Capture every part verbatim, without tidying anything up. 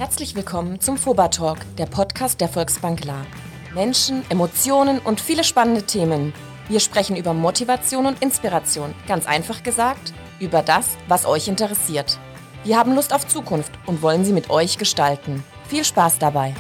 Herzlich willkommen zum FOBA Talk, der Podcast der Volksbank Lahr. Menschen, Emotionen und viele spannende Themen. Wir sprechen über Motivation und Inspiration, ganz einfach gesagt, über das, was euch interessiert. Wir haben Lust auf Zukunft und wollen sie mit euch gestalten. Viel Spaß dabei!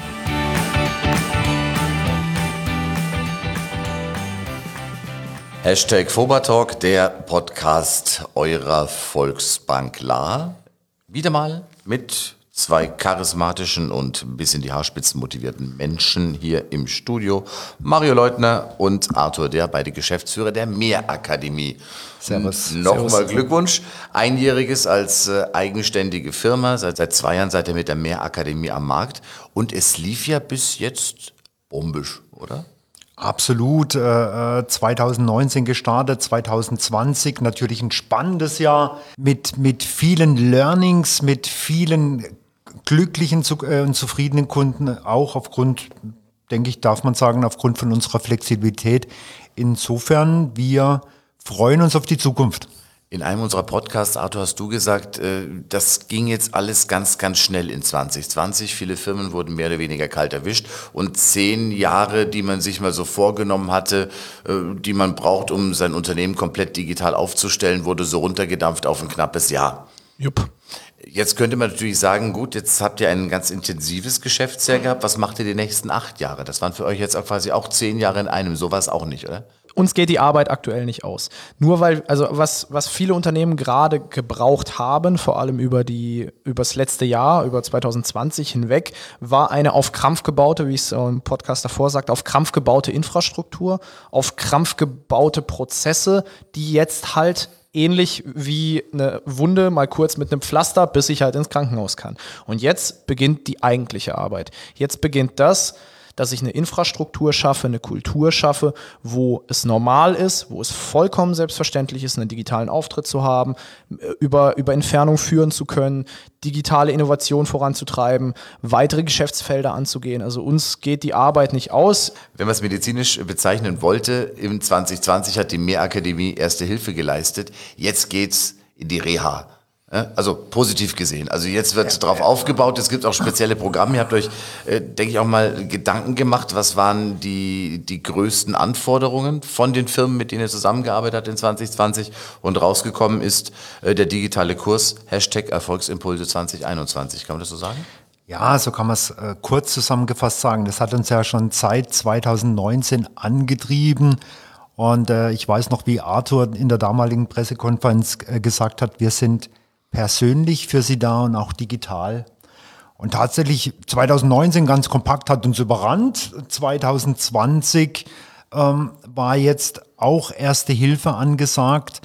Hashtag FOBA Talk, der Podcast eurer Volksbank Lahr. Wieder mal mit zwei charismatischen und bis in die Haarspitzen motivierten Menschen hier im Studio. Mario Leutner und Arthur, der beide Geschäftsführer der Mehrakademie. Servus. Nochmal Glückwunsch. Einjähriges als äh, eigenständige Firma. Seit, seit zwei Jahren seid ihr mit der Mehrakademie am Markt. Und es lief ja bis jetzt bombisch, oder? Absolut. Äh, zwanzig neunzehn gestartet, zwanzig zwanzig natürlich ein spannendes Jahr mit, mit vielen Learnings, mit vielen glücklichen und zufriedenen Kunden, auch aufgrund, denke ich, darf man sagen, aufgrund von unserer Flexibilität. Insofern, wir freuen uns auf die Zukunft. In einem unserer Podcasts, Arthur, hast du gesagt, das ging jetzt alles ganz, ganz schnell in zwanzig zwanzig. Viele Firmen wurden mehr oder weniger kalt erwischt und zehn Jahre, die man sich mal so vorgenommen hatte, die man braucht, um sein Unternehmen komplett digital aufzustellen, wurde so runtergedampft auf ein knappes Jahr. Jupp. Jetzt könnte man natürlich sagen, gut, jetzt habt ihr ein ganz intensives Geschäftsjahr gehabt. Was macht ihr die nächsten acht Jahre? Das waren für euch jetzt auch quasi auch zehn Jahre in einem. So war es auch nicht, oder? Uns geht die Arbeit aktuell nicht aus. Nur weil, also was, was viele Unternehmen gerade gebraucht haben, vor allem über die, übers letzte Jahr, über zwanzig zwanzig hinweg, war eine auf Krampf gebaute, wie es im Podcast davor sagt, auf Krampf gebaute Infrastruktur, auf Krampf gebaute Prozesse, die jetzt halt ähnlich wie eine Wunde, mal kurz mit einem Pflaster, bis ich halt ins Krankenhaus kann. Und jetzt beginnt die eigentliche Arbeit. Jetzt beginnt das, dass ich eine Infrastruktur schaffe, eine Kultur schaffe, wo es normal ist, wo es vollkommen selbstverständlich ist, einen digitalen Auftritt zu haben, über, über Entfernung führen zu können, digitale Innovation voranzutreiben, weitere Geschäftsfelder anzugehen. Also uns geht die Arbeit nicht aus. Wenn man es medizinisch bezeichnen wollte, im zwanzig zwanzig hat die Mehrakademie Erste Hilfe geleistet. Jetzt geht's in die Reha. Also positiv gesehen. Also jetzt wird ja, drauf ja, aufgebaut, es gibt auch spezielle Programme. Ihr habt euch, äh, denke ich, auch mal Gedanken gemacht, was waren die, die größten Anforderungen von den Firmen, mit denen ihr zusammengearbeitet habt in zwanzig zwanzig und rausgekommen ist äh, der digitale Kurs, Hashtag Erfolgsimpulse zwanzig einundzwanzig. Kann man das so sagen? Ja, so kann man es äh, kurz zusammengefasst sagen. Das hat uns ja schon seit zwanzig neunzehn angetrieben. Und äh, ich weiß noch, wie Arthur in der damaligen Pressekonferenz äh, gesagt hat, wir sind persönlich für sie da und auch digital. Und tatsächlich zwanzig neunzehn ganz kompakt hat uns überrannt. zwanzig zwanzig ähm, war jetzt auch Erste Hilfe angesagt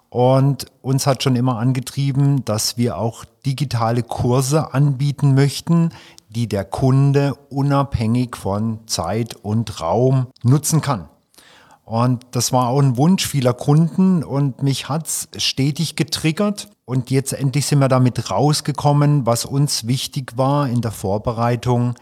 und uns hat schon immer angetrieben, dass wir auch digitale Kurse anbieten möchten, die der Kunde unabhängig von Zeit und Raum nutzen kann. Und das war auch ein Wunsch vieler Kunden und mich hat's stetig getriggert. Und jetzt endlich sind wir damit rausgekommen, was uns wichtig war in der Vorbereitung.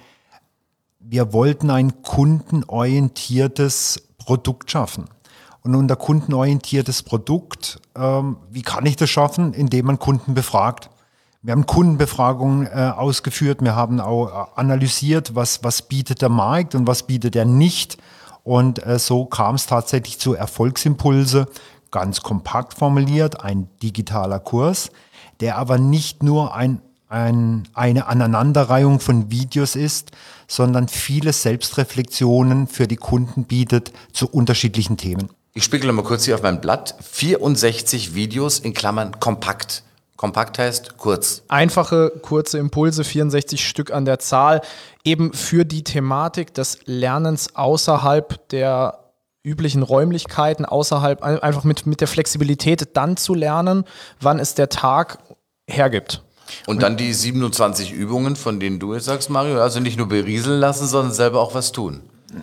Wir wollten ein kundenorientiertes Produkt schaffen. Und unter kundenorientiertes Produkt, ähm, wie kann ich das schaffen? Indem man Kunden befragt. Wir haben Kundenbefragungen äh, ausgeführt, wir haben auch analysiert, was, was bietet der Markt und was bietet er nicht. Und äh, so kam es tatsächlich zu Erfolgsimpulse, ganz kompakt formuliert, ein digitaler Kurs, der aber nicht nur ein, ein, eine Aneinanderreihung von Videos ist, sondern viele Selbstreflexionen für die Kunden bietet zu unterschiedlichen Themen. Ich spiegele mal kurz hier auf mein Blatt. vierundsechzig Videos in Klammern kompakt. Kompakt heißt kurz. Einfache, kurze Impulse, vierundsechzig Stück an der Zahl, eben für die Thematik des Lernens außerhalb der üblichen Räumlichkeiten, außerhalb, einfach mit, mit der Flexibilität dann zu lernen, wann es der Tag hergibt. Und dann die siebenundzwanzig Übungen, von denen du jetzt sagst, Mario, also nicht nur berieseln lassen, sondern selber auch was tun.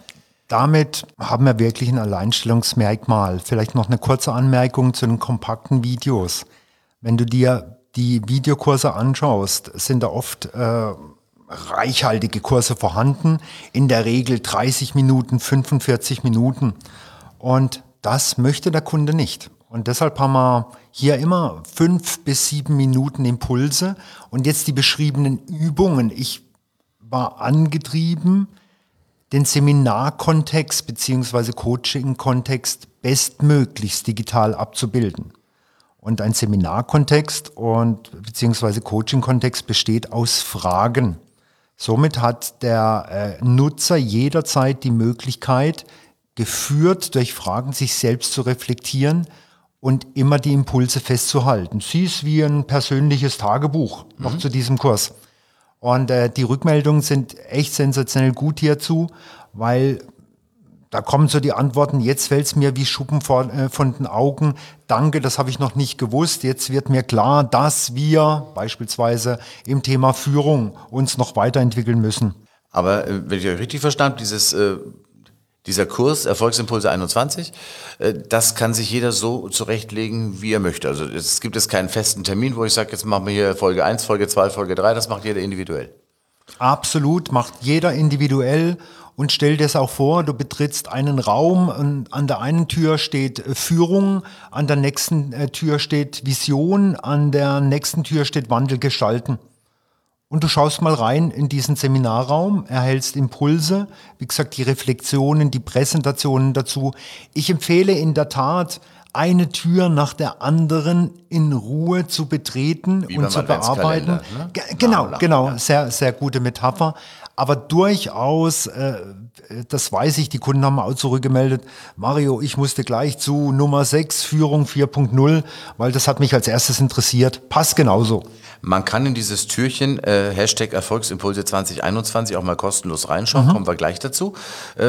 Damit haben wir wirklich ein Alleinstellungsmerkmal. Vielleicht noch eine kurze Anmerkung zu den kompakten Videos. Wenn du dir die Videokurse anschaust, sind da oft äh, reichhaltige Kurse vorhanden, in der Regel dreißig Minuten, fünfundvierzig Minuten. Und das möchte der Kunde nicht. Und deshalb haben wir hier immer fünf bis sieben Minuten Impulse und jetzt die beschriebenen Übungen. Ich war angetrieben, den Seminarkontext bzw. Coaching-Kontext bestmöglichst digital abzubilden. Und ein Seminarkontext und bzw. Coaching-Kontext besteht aus Fragen. Somit hat der äh, Nutzer jederzeit die Möglichkeit, geführt durch Fragen sich selbst zu reflektieren und immer die Impulse festzuhalten. Sie ist wie ein persönliches Tagebuch noch mhm. zu diesem Kurs. Und äh, die Rückmeldungen sind echt sensationell gut hierzu, weil da kommen so die Antworten, jetzt fällt es mir wie Schuppen vor, äh, von den Augen. Danke, das habe ich noch nicht gewusst. Jetzt wird mir klar, dass wir beispielsweise im Thema Führung uns noch weiterentwickeln müssen. Aber äh, wenn ich euch richtig verstanden habe, dieses... Äh Dieser Kurs, Erfolgsimpulse einundzwanzig, das kann sich jeder so zurechtlegen, wie er möchte. Also es gibt jetzt keinen festen Termin, wo ich sage, jetzt machen wir hier Folge eins, Folge zwei, Folge drei, das macht jeder individuell. Absolut, macht jeder individuell und stell dir es auch vor, du betrittst einen Raum und an der einen Tür steht Führung, an der nächsten Tür steht Vision, an der nächsten Tür steht Wandel gestalten. Und du schaust mal rein in diesen Seminarraum, erhältst Impulse, wie gesagt, die Reflexionen, die Präsentationen dazu. Ich empfehle in der Tat, eine Tür nach der anderen in Ruhe zu betreten wie und zu bearbeiten. Ne? G- genau, lang, genau, ja. sehr, sehr gute Metapher. Aber durchaus, äh, das weiß ich, die Kunden haben auch zurückgemeldet, Mario, ich musste gleich zu Nummer sechs, Führung vier Punkt null, weil das hat mich als erstes interessiert. Passt genauso. Man kann in dieses Türchen äh, Hashtag Erfolgsimpulse zwanzig einundzwanzig auch mal kostenlos reinschauen, mhm. kommen wir gleich dazu. Äh,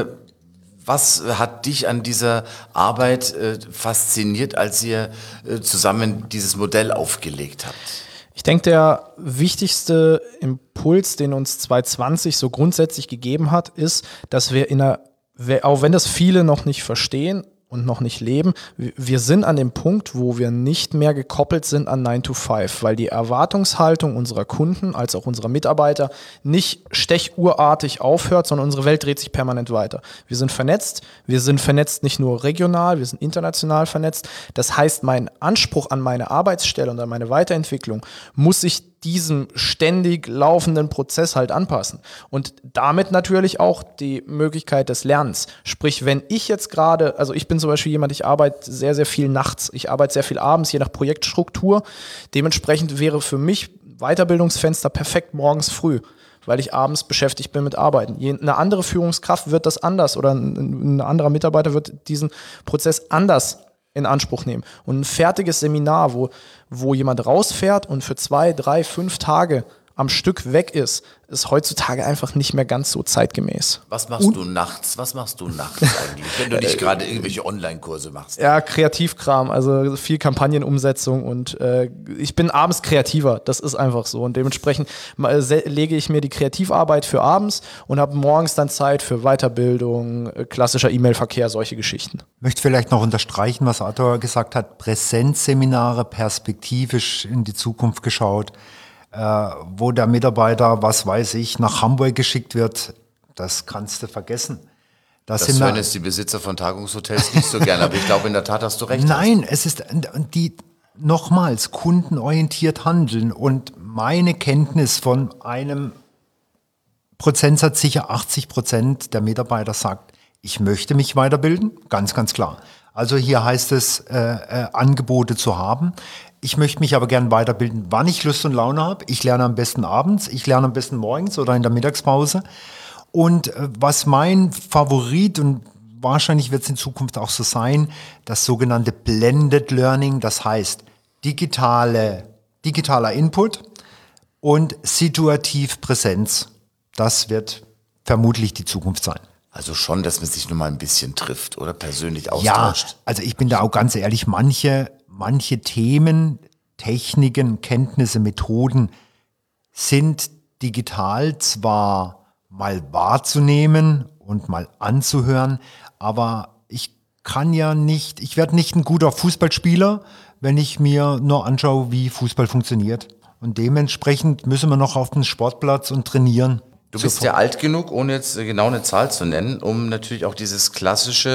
was hat dich an dieser Arbeit äh, fasziniert, als ihr äh, zusammen dieses Modell aufgelegt habt? Ich denke, der wichtigste Impuls, den uns zwanzig zwanzig so grundsätzlich gegeben hat, ist, dass wir in einer, auch wenn das viele noch nicht verstehen und noch nicht leben, wir sind an dem Punkt, wo wir nicht mehr gekoppelt sind an nine to five, weil die Erwartungshaltung unserer Kunden als auch unserer Mitarbeiter nicht stechuhrartig aufhört, sondern unsere Welt dreht sich permanent weiter. Wir sind vernetzt, wir sind vernetzt nicht nur regional, wir sind international vernetzt. Das heißt, mein Anspruch an meine Arbeitsstelle und an meine Weiterentwicklung muss sich diesem ständig laufenden Prozess halt anpassen. Und damit natürlich auch die Möglichkeit des Lernens. Sprich, wenn ich jetzt gerade, also ich bin zum Beispiel jemand, ich arbeite sehr, sehr viel nachts, ich arbeite sehr viel abends, je nach Projektstruktur. Dementsprechend wäre für mich Weiterbildungsfenster perfekt morgens früh, weil ich abends beschäftigt bin mit Arbeiten. Eine andere Führungskraft wird das anders oder ein anderer Mitarbeiter wird diesen Prozess anders in Anspruch nehmen. Und ein fertiges Seminar, wo, wo jemand rausfährt und für zwei, drei, fünf Tage am Stück weg ist, ist heutzutage einfach nicht mehr ganz so zeitgemäß. Was machst und, du nachts? Was machst du nachts eigentlich, wenn du nicht gerade irgendwelche Online-Kurse machst? Ja, Kreativkram, also viel Kampagnenumsetzung und äh, ich bin abends kreativer, das ist einfach so und dementsprechend äh, lege ich mir die Kreativarbeit für abends und habe morgens dann Zeit für Weiterbildung, äh, klassischer E-Mail-Verkehr, solche Geschichten. Ich möchte vielleicht noch unterstreichen, was Arthur gesagt hat, Präsenzseminare, perspektivisch in die Zukunft geschaut, Äh, wo der Mitarbeiter, was weiß ich, nach Hamburg geschickt wird, das kannst du vergessen. Das, das sind hören jetzt die Besitzer von Tagungshotels nicht so gerne, aber ich glaube, in der Tat hast du recht. Nein, es ist die nochmals kundenorientiert handeln und meine Kenntnis von einem Prozentsatz, sicher achtzig Prozent der Mitarbeiter sagt, ich möchte mich weiterbilden, ganz, ganz klar. Also hier heißt es, äh, äh, Angebote zu haben. Ich möchte mich aber gerne weiterbilden, wann ich Lust und Laune habe. Ich lerne am besten abends, ich lerne am besten morgens oder in der Mittagspause. Und äh, was mein Favorit, und wahrscheinlich wird es in Zukunft auch so sein, das sogenannte Blended Learning, das heißt digitale, digitaler Input und situativ Präsenz. Das wird vermutlich die Zukunft sein. Also schon, dass man sich nur mal ein bisschen trifft oder persönlich austauscht. Ja, also ich bin da auch ganz ehrlich, manche, manche Themen, Techniken, Kenntnisse, Methoden sind digital zwar mal wahrzunehmen und mal anzuhören, aber ich kann ja nicht, ich werde nicht ein guter Fußballspieler, wenn ich mir nur anschaue, wie Fußball funktioniert. Und dementsprechend müssen wir noch auf den Sportplatz und trainieren. Du bist ja alt genug, ohne jetzt genau eine Zahl zu nennen, um natürlich auch dieses klassische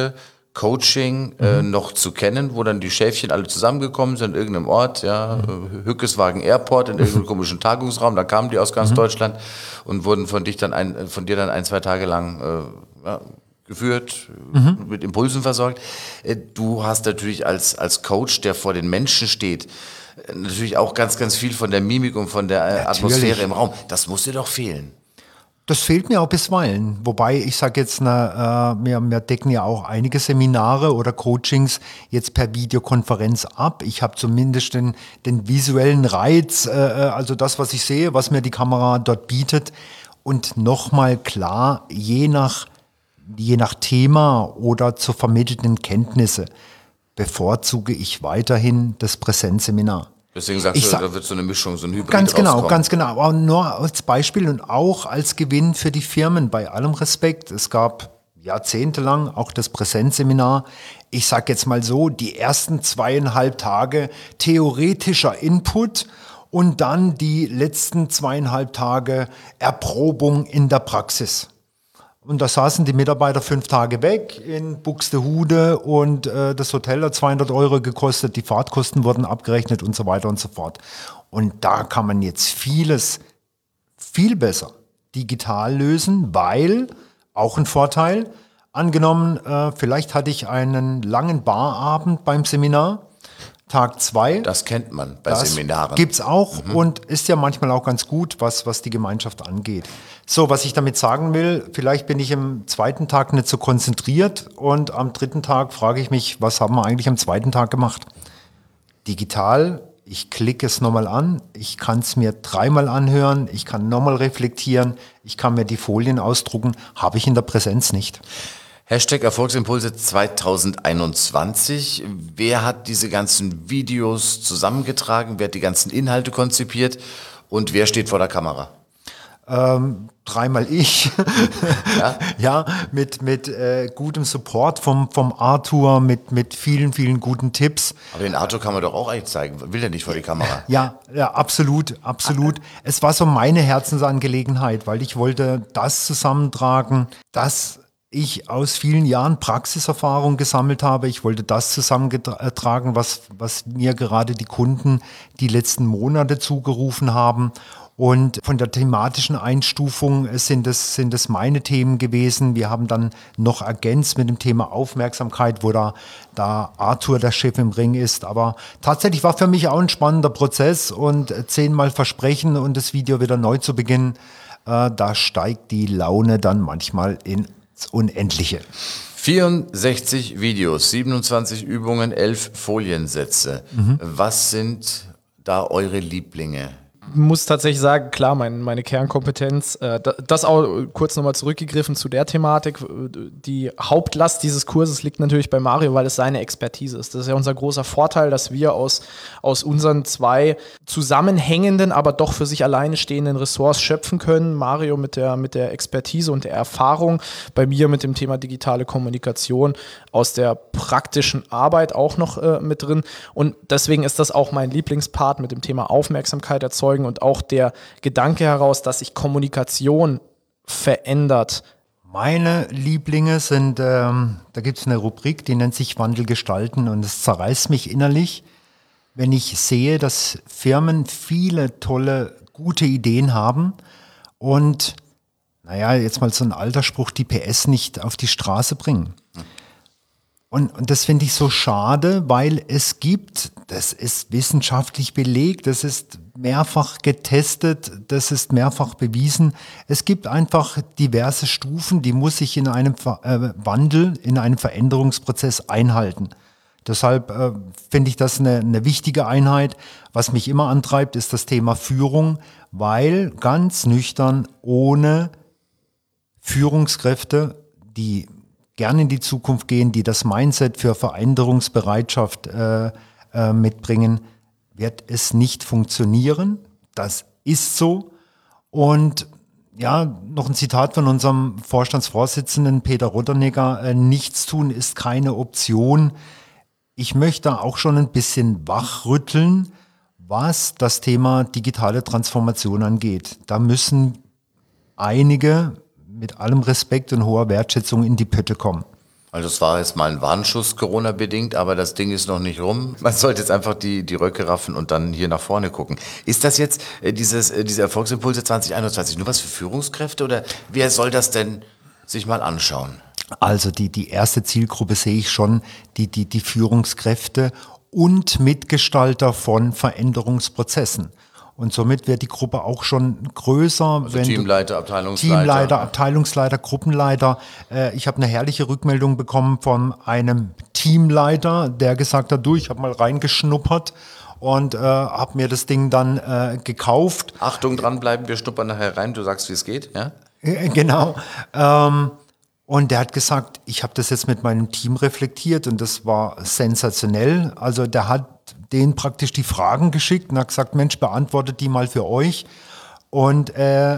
Coaching äh, noch zu kennen, wo dann die Schäfchen alle zusammengekommen sind, in irgendeinem Ort, ja, mhm. Hückeswagen Airport, in irgendeinem komischen Tagungsraum, da kamen die aus ganz mhm. Deutschland und wurden von dich dann ein, von dir dann ein, zwei Tage lang äh, ja, geführt, mhm. mit Impulsen versorgt. Äh, du hast natürlich als, als Coach, der vor den Menschen steht, äh, natürlich auch ganz, ganz viel von der Mimik und von der äh, Atmosphäre im Raum. Das muss dir doch fehlen. Das fehlt mir auch bisweilen. Wobei, ich sage jetzt, na, äh, wir, wir decken ja auch einige Seminare oder Coachings jetzt per Videokonferenz ab. Ich habe zumindest den, den visuellen Reiz, äh, also das, was ich sehe, was mir die Kamera dort bietet. Und nochmal klar, je nach, je nach Thema oder zu vermittelnden Kenntnisse bevorzuge ich weiterhin das Präsenzseminar. Deswegen sagst ich du, sag, da wird so eine Mischung, so ein Hybrid Ganz genau, rauskommen. ganz genau. Aber nur als Beispiel und auch als Gewinn für die Firmen, bei allem Respekt. Es gab jahrzehntelang auch das Präsenzseminar. Ich sage jetzt mal so, die ersten zweieinhalb Tage theoretischer Input und dann die letzten zweieinhalb Tage Erprobung in der Praxis. Und da saßen die Mitarbeiter fünf Tage weg in Buxtehude und äh, das Hotel hat zweihundert Euro gekostet, die Fahrtkosten wurden abgerechnet und so weiter und so fort. Und da kann man jetzt vieles viel besser digital lösen, weil, auch ein Vorteil, angenommen, äh, vielleicht hatte ich einen langen Barabend beim Seminar, Tag zwei. Das kennt man bei das Seminaren. Gibt's auch mhm. und ist ja manchmal auch ganz gut, was, was die Gemeinschaft angeht. So, was ich damit sagen will, vielleicht bin ich am zweiten Tag nicht so konzentriert und am dritten Tag frage ich mich, was haben wir eigentlich am zweiten Tag gemacht? Digital, ich klicke es nochmal an, ich kann es mir dreimal anhören, ich kann nochmal reflektieren, ich kann mir die Folien ausdrucken, habe ich in der Präsenz nicht. Hashtag Erfolgsimpulse zwanzig einundzwanzig. Wer hat diese ganzen Videos zusammengetragen? Wer hat die ganzen Inhalte konzipiert? Und wer steht vor der Kamera? Ähm, dreimal ich. Ja, ja mit, mit äh, gutem Support vom, vom Arthur, mit, mit vielen, vielen guten Tipps. Aber den Arthur kann man doch auch eigentlich zeigen. Will der nicht vor die Kamera? Ja, ja, absolut, absolut. Es war so meine Herzensangelegenheit, weil ich wollte das zusammentragen, das ich aus vielen Jahren Praxiserfahrung gesammelt habe. Ich wollte das zusammentragen, was, was mir gerade die Kunden die letzten Monate zugerufen haben. Und von der thematischen Einstufung sind es, sind es meine Themen gewesen. Wir haben dann noch ergänzt mit dem Thema Aufmerksamkeit, wo da, da Arthur der Chef im Ring ist. Aber tatsächlich war für mich auch ein spannender Prozess und zehnmal versprechen und das Video wieder neu zu beginnen, äh, da steigt die Laune dann manchmal in Unendliche. vierundsechzig Videos, siebenundzwanzig Übungen, elf Foliensätze. Mhm. Was sind da eure Lieblinge? Ich muss tatsächlich sagen, klar, mein, meine Kernkompetenz, äh, das auch kurz nochmal zurückgegriffen zu der Thematik, die Hauptlast dieses Kurses liegt natürlich bei Mario, weil es seine Expertise ist. Das ist ja unser großer Vorteil, dass wir aus, aus unseren zwei zusammenhängenden, aber doch für sich alleine stehenden Ressorts schöpfen können. Mario mit der, mit der Expertise und der Erfahrung, bei mir mit dem Thema digitale Kommunikation, aus der praktischen Arbeit auch noch äh, mit drin. Und deswegen ist das auch mein Lieblingspart mit dem Thema Aufmerksamkeit erzeugen und auch der Gedanke heraus, dass sich Kommunikation verändert. Meine Lieblinge sind, ähm, da gibt es eine Rubrik, die nennt sich Wandel gestalten und es zerreißt mich innerlich, wenn ich sehe, dass Firmen viele tolle, gute Ideen haben und, naja, jetzt mal so ein alter Spruch, die P S nicht auf die Straße bringen. Und, und das finde ich so schade, weil es gibt, das ist wissenschaftlich belegt, das ist mehrfach getestet, das ist mehrfach bewiesen. Es gibt einfach diverse Stufen, die muss sich in einem Ver- äh, Wandel, in einem Veränderungsprozess einhalten. Deshalb äh, finde ich das eine, eine wichtige Einheit. Was mich immer antreibt, ist das Thema Führung, weil ganz nüchtern ohne Führungskräfte, die gerne in die Zukunft gehen, die das Mindset für Veränderungsbereitschaft äh, äh, mitbringen, wird es nicht funktionieren. Das ist so. Und ja, noch ein Zitat von unserem Vorstandsvorsitzenden Peter Rotternegger, äh, nichts tun ist keine Option. Ich möchte auch schon ein bisschen wachrütteln, was das Thema digitale Transformation angeht. Da müssen einige mit allem Respekt und hoher Wertschätzung in die Pötte kommen. Also es war jetzt mal ein Warnschuss, Corona-bedingt, aber das Ding ist noch nicht rum. Man sollte jetzt einfach die, die Röcke raffen und dann hier nach vorne gucken. Ist das jetzt äh, dieses, äh, diese Erfolgsimpulse zwanzig einundzwanzig nur was für Führungskräfte oder wer soll das denn sich mal anschauen? Also die, die erste Zielgruppe sehe ich schon, die, die, die Führungskräfte und Mitgestalter von Veränderungsprozessen. Und somit wird die Gruppe auch schon größer. Also wenn Teamleiter, Abteilungsleiter. Teamleiter, Abteilungsleiter, Gruppenleiter. Äh, ich habe eine herrliche Rückmeldung bekommen von einem Teamleiter, der gesagt hat, du, ich habe mal reingeschnuppert und äh, habe mir das Ding dann äh, gekauft. Achtung, dranbleiben, wir schnuppern nachher rein, du sagst, wie es geht, ja? Äh, genau. Ähm, und der hat gesagt, ich habe das jetzt mit meinem Team reflektiert und das war sensationell. Also der hat denen praktisch die Fragen geschickt und hat gesagt, Mensch, beantwortet die mal für euch. Und äh,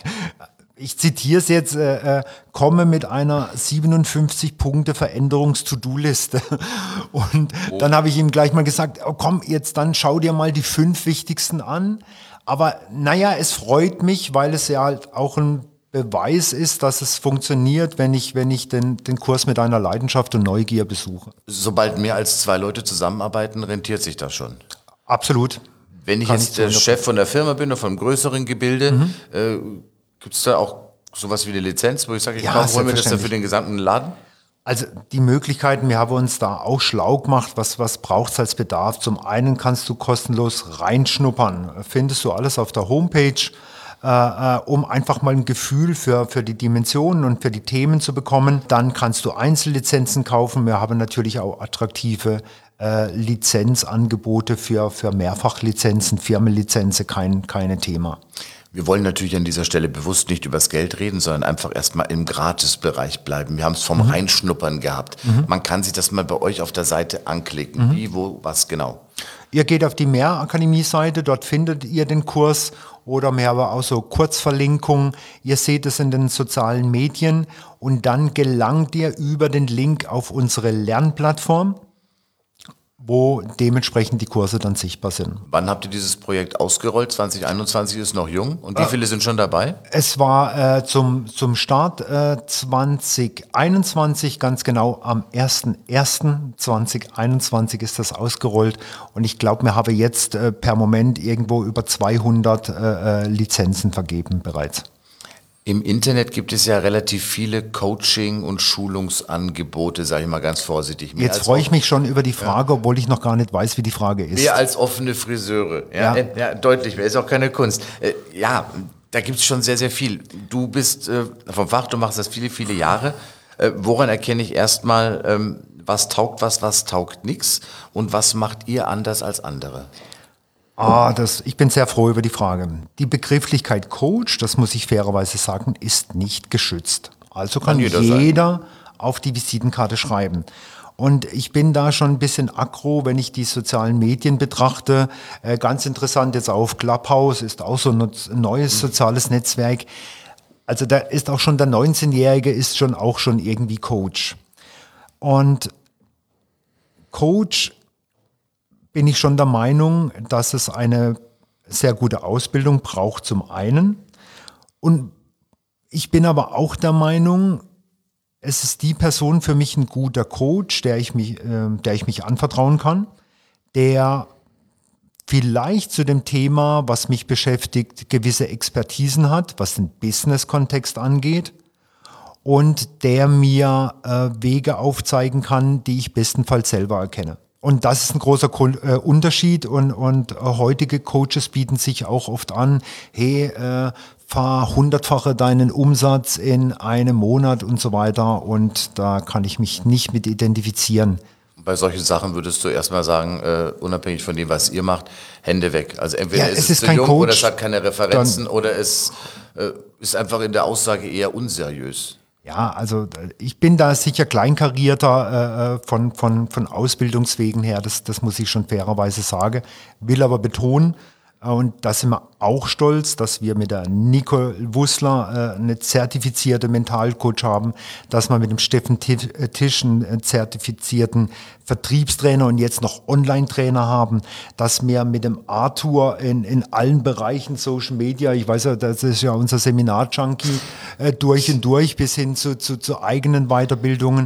ich zitiere es jetzt, äh, äh, komme mit einer siebenundfünfzig Punkte Veränderungs-To-Do-Liste. Und oh. dann habe ich ihm gleich mal gesagt, oh, komm, jetzt dann schau dir mal die fünf wichtigsten an. Aber naja, es freut mich, weil es ja halt auch ein Beweis ist, dass es funktioniert, wenn ich, wenn ich den, den Kurs mit einer Leidenschaft und Neugier besuche. Sobald mehr als zwei Leute zusammenarbeiten, rentiert sich das schon. Absolut. Wenn ich Kann jetzt ich der Chef von der Firma bin oder von einem größeren Gebilde, mhm. äh, gibt es da auch sowas wie eine Lizenz, wo ich sage, ich ja, hole mir das dann für den gesamten Laden? Also die Möglichkeiten, wir haben uns da auch schlau gemacht, was, was braucht es als Bedarf. Zum einen kannst du kostenlos reinschnuppern, findest du alles auf der Homepage, Uh, um einfach mal ein Gefühl für, für die Dimensionen und für die Themen zu bekommen. Dann kannst du Einzellizenzen kaufen. Wir haben natürlich auch attraktive uh, Lizenzangebote für, für Mehrfachlizenzen, Firmenlizenzen, kein, keine Thema. Wir wollen natürlich an dieser Stelle bewusst nicht übers Geld reden, sondern einfach erstmal im Gratisbereich bleiben. Wir haben es vom mhm. Reinschnuppern gehabt. Mhm. Man kann sich das mal bei euch auf der Seite anklicken. Mhm. Wie, wo, was genau? Ihr geht auf die Mehrakademie-Seite, dort findet ihr den Kurs oder wir haben auch so Kurzverlinkungen. Ihr seht es in den sozialen Medien und dann gelangt ihr über den Link auf unsere Lernplattform, wo dementsprechend die Kurse dann sichtbar sind. Wann habt ihr dieses Projekt ausgerollt? zwanzig einundzwanzig ist noch jung. Und wie viele sind schon dabei? Es war äh, zum, zum Start äh, zwanzig einundzwanzig, ganz genau am erster erster zweitausendeinundzwanzig ist das ausgerollt. Und ich glaube, wir haben jetzt äh, per Moment irgendwo über zweihundert äh, Lizenzen vergeben bereits. Im Internet gibt es ja relativ viele Coaching- und Schulungsangebote, sage ich mal ganz vorsichtig. Mehr Jetzt freue ich mich schon über die Frage, ja. obwohl ich noch gar nicht weiß, wie die Frage ist. Mehr als offene Friseure. Ja, ja. ja deutlich mehr. Ist auch keine Kunst. Äh, ja, da gibt es schon sehr, sehr viel. Du bist äh, vom Fach, du machst das viele, viele Jahre. Äh, woran erkenne ich erstmal, ähm, was taugt was, was taugt nichts und was macht ihr anders als andere? Ah, das, ich bin sehr froh über die Frage. Die Begrifflichkeit Coach, das muss ich fairerweise sagen, ist nicht geschützt. Also kann, kann jeder, jeder auf die Visitenkarte schreiben. Und ich bin da schon ein bisschen aggro, wenn ich die sozialen Medien betrachte. Äh, ganz interessant jetzt auf Clubhouse, ist auch so ein neues soziales Netzwerk. Also da ist auch schon der neunzehnjährige ist schon auch schon irgendwie Coach. Und Coach bin ich schon der Meinung, dass es eine sehr gute Ausbildung braucht zum einen. Und ich bin aber auch der Meinung, es ist die Person für mich ein guter Coach, der ich mich, äh, der ich mich anvertrauen kann, der vielleicht zu dem Thema, was mich beschäftigt, gewisse Expertisen hat, was den Business-Kontext angeht und der mir äh, Wege aufzeigen kann, die ich bestenfalls selber erkenne. Und das ist ein großer äh, Unterschied und, und äh, heutige Coaches bieten sich auch oft an, hey, äh, fahr hundertfache deinen Umsatz in einem Monat und so weiter und da kann ich mich nicht mit identifizieren. Bei solchen Sachen würdest du erstmal sagen, äh, unabhängig von dem, was ihr macht, Hände weg. Also entweder ja, ist es, ist zu kein jung Coach, oder es hat keine Referenzen dann, oder es äh, ist einfach in der Aussage eher unseriös. Ja, also ich bin da sicher kleinkarierter äh, von, von, von Ausbildungswegen her, das, das muss ich schon fairerweise sagen, will aber betonen, äh, und da sind wir auch stolz, dass wir mit der Nicole Wussler äh, eine zertifizierte Mentalcoach haben, dass wir mit dem Steffen Tisch einen zertifizierten Vertriebstrainer und jetzt noch Online-Trainer haben, dass wir mit dem Arthur in, in allen Bereichen Social Media, ich weiß ja, das ist ja unser Seminar-Junkie, äh, durch und durch bis hin zu, zu, zu eigenen Weiterbildungen.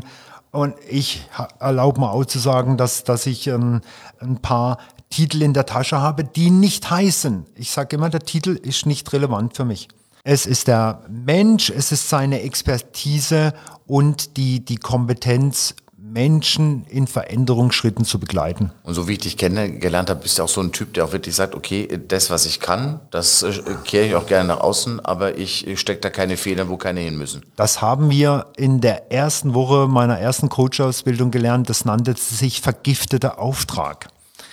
Und ich erlaube mir auch zu sagen, dass, dass ich ähm, ein paar Titel in der Tasche habe, die nicht heißen. Ich sage immer, der Titel ist nicht relevant für mich. Es ist der Mensch, es ist seine Expertise und die, die Kompetenz, Menschen in Veränderungsschritten zu begleiten. Und so wie ich dich kennengelernt habe, bist du auch so ein Typ, der auch wirklich sagt, okay, das, was ich kann, das äh, kehre ich auch gerne nach außen, aber ich, ich stecke da keine Federn, wo keine hin müssen. Das haben wir in der ersten Woche meiner ersten Coach-Ausbildung gelernt. Das nannte sich vergifteter Auftrag.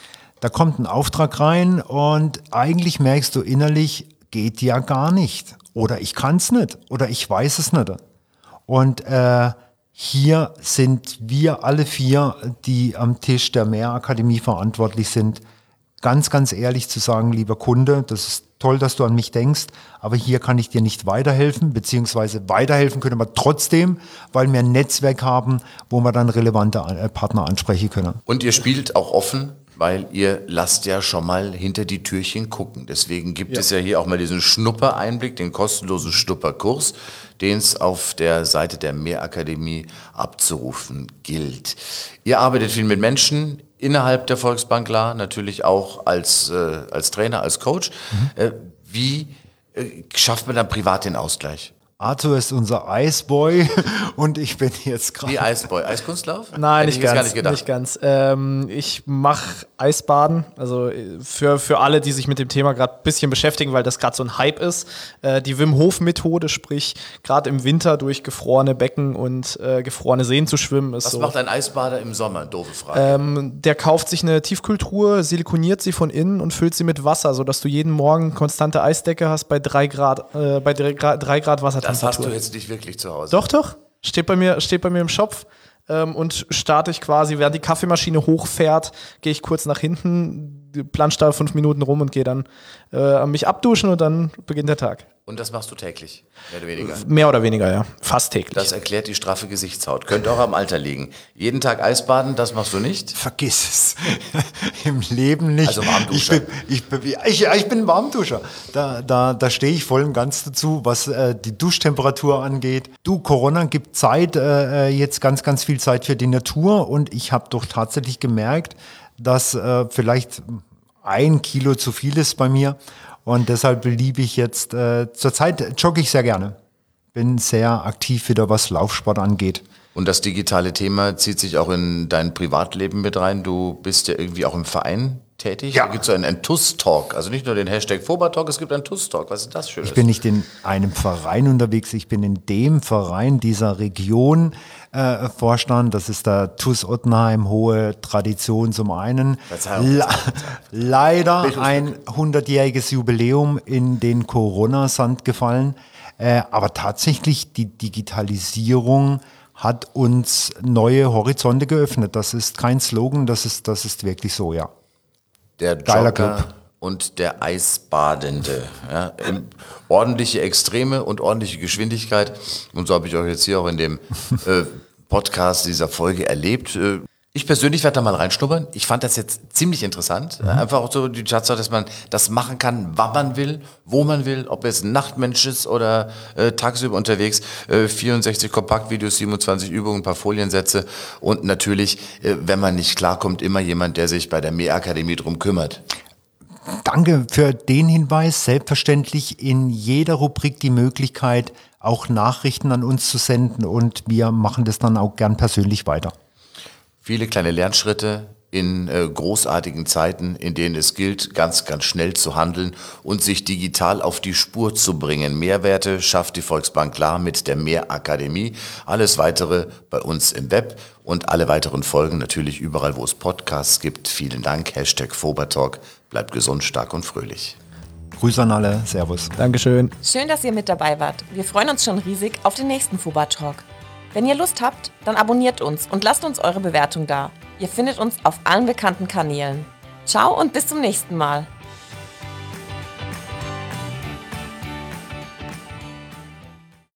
Da kommt ein Auftrag rein und eigentlich merkst du innerlich, geht ja gar nicht. Oder ich kann es nicht. Oder ich weiß es nicht. Und äh, hier sind wir alle vier, die am Tisch der Mehrakademie verantwortlich sind, ganz, ganz ehrlich zu sagen, lieber Kunde, das ist toll, dass du an mich denkst, aber hier kann ich dir nicht weiterhelfen, beziehungsweise weiterhelfen können wir trotzdem, weil wir ein Netzwerk haben, wo wir dann relevante Partner ansprechen können. Und ihr spielt auch offen, weil ihr lasst ja schon mal hinter die Türchen gucken. Deswegen gibt ja. es ja hier auch mal diesen Schnuppereinblick, den kostenlosen Schnupperkurs, den es auf der Seite der Mehrakademie abzurufen gilt. Ihr arbeitet viel mit Menschen innerhalb der Volksbank La, natürlich auch als, äh, als Trainer, als Coach. Mhm. Äh, wie äh, schafft man dann privat den Ausgleich? Arthur ist unser Eisboy und ich bin jetzt gerade... Wie Eisboy? Eiskunstlauf? Nein, nicht ganz, gar nicht, nicht ganz. Ähm, ich mache Eisbaden, also für, für alle, die sich mit dem Thema gerade ein bisschen beschäftigen, weil das gerade so ein Hype ist. Äh, die Wim Hof Methode, sprich gerade im Winter durch gefrorene Becken und äh, gefrorene Seen zu schwimmen. Ist Was so. macht ein Eisbader im Sommer? Doofe Frage. Ähm, der kauft sich eine Tiefkühltruhe, silikoniert sie von innen und füllt sie mit Wasser, sodass du jeden Morgen konstante Eisdecke hast bei drei Grad, äh, bei drei Grad, drei Grad Wasser. Das hast du jetzt nicht wirklich zu Hause. Doch, doch. Steht bei mir, steht bei mir im Shop ähm, und starte ich quasi, während die Kaffeemaschine hochfährt, gehe ich kurz nach hinten, plansch da fünf Minuten rum und gehe dann äh, mich abduschen und dann beginnt der Tag. Und das machst du täglich, mehr oder weniger? Mehr oder weniger, ja. Fast täglich. Das erklärt die straffe Gesichtshaut. Könnte auch am Alter liegen. Jeden Tag Eisbaden, das machst du nicht? Vergiss es. Im Leben nicht. Also Warmduscher. Ich bin, ich, ich, ich bin Warmduscher. Da, da, da stehe ich voll und ganz dazu, was äh, die Duschtemperatur angeht. Du, Corona gibt Zeit, äh, jetzt ganz, ganz viel Zeit für die Natur. Und ich habe doch tatsächlich gemerkt, dass äh, vielleicht ein Kilo zu viel ist bei mir. Und deshalb liebe ich jetzt, äh, zurzeit jogge ich sehr gerne. Bin sehr aktiv wieder, was Laufsport angeht. Und das digitale Thema zieht sich auch in dein Privatleben mit rein. Du bist ja irgendwie auch im Verein tätig. Ja. Da gibt es so einen, einen T U S-Talk. Also nicht nur den Hashtag Foba-Talk, es gibt einen T U S-Talk. Was ist das Schönes? Ich bin nicht in einem Verein unterwegs, ich bin in dem Verein dieser Region äh, Vorstand. Das ist der T U S Ottenheim, hohe Tradition zum einen. Verzeihung. Le- Leider ein hundertjähriges Jubiläum in den Corona-Sand gefallen. Äh, aber tatsächlich die Digitalisierung hat uns neue Horizonte geöffnet. Das ist kein Slogan, das ist, das ist wirklich so, ja. Der Geiler Jogger Club. und der Eisbadende. Ja, in ordentliche Extreme und ordentliche Geschwindigkeit. Und so habe ich euch jetzt hier auch in dem äh, Podcast dieser Folge erlebt. Äh, Ich persönlich werde da mal reinschnuppern. Ich fand das jetzt ziemlich interessant. Mhm. Einfach auch so die Tatsache, dass man das machen kann, wann man will, wo man will, ob es ein Nachtmensch ist oder äh, tagsüber unterwegs. Äh, vierundsechzig Kompaktvideos, siebenundzwanzig Übungen, ein paar Foliensätze und natürlich, äh, wenn man nicht klarkommt, immer jemand, der sich bei der Mehrakademie drum kümmert. Danke für den Hinweis. Selbstverständlich in jeder Rubrik die Möglichkeit, auch Nachrichten an uns zu senden und wir machen das dann auch gern persönlich weiter. Viele kleine Lernschritte in äh, großartigen Zeiten, in denen es gilt, ganz, ganz schnell zu handeln und sich digital auf die Spur zu bringen. Mehrwerte schafft die Volksbank La mit der Mehrakademie. Alles Weitere bei uns im Web und alle weiteren Folgen natürlich überall, wo es Podcasts gibt. Vielen Dank. Hashtag Fobertalk. Bleibt gesund, stark und fröhlich. Grüße an alle. Servus. Dankeschön. Schön, dass ihr mit dabei wart. Wir freuen uns schon riesig auf den nächsten Foba-Talk. Wenn ihr Lust habt, dann abonniert uns und lasst uns eure Bewertung da. Ihr findet uns auf allen bekannten Kanälen. Ciao und bis zum nächsten Mal.